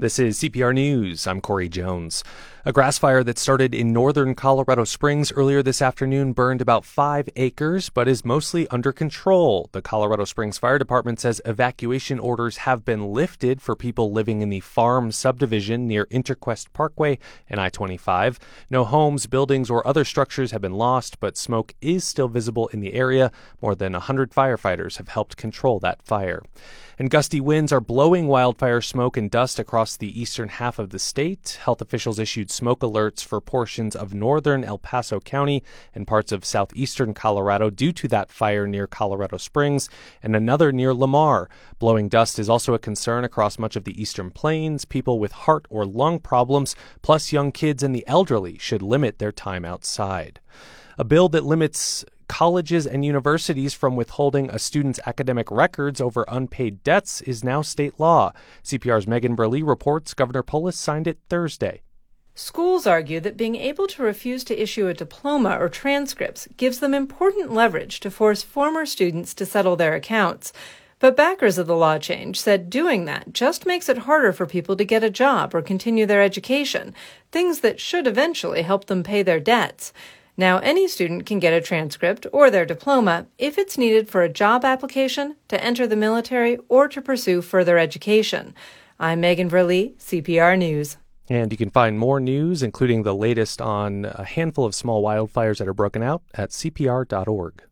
This is CPR News. I'm Corey Jones. A grass fire that started in northern Colorado Springs earlier this afternoon burned about 5 acres, but is mostly under control. The Colorado Springs Fire Department says evacuation orders have been lifted for people living in the Farm subdivision near Interquest Parkway and I-25. No homes, buildings, or other structures have been lost, but smoke is still visible in the area. More than 100 firefighters have helped control that fire. And gusty winds are blowing wildfire smoke and dust across the eastern half of the state. Health officials issued smoke alerts for portions of northern El Paso County and parts of southeastern Colorado due to that fire near Colorado Springs and another near Lamar. Blowing dust is also a concern across much of the eastern plains. People with heart or lung problems, plus young kids and the elderly, should limit their time outside. A bill that limits colleges and universities from withholding a student's academic records over unpaid debts is now state law. CPR's Megan Burley reports Governor Polis signed it Thursday. Schools argue that being able to refuse to issue a diploma or transcripts gives them important leverage to force former students to settle their accounts. But backers of the law change said doing that just makes it harder for people to get a job or continue their education, things that should eventually help them pay their debts. Now, any student can get a transcript or their diploma if it's needed for a job application, to enter the military, or to pursue further education. I'm Megan Verlee, CPR News. And you can find more news, including the latest on a handful of small wildfires that are broken out, at cpr.org.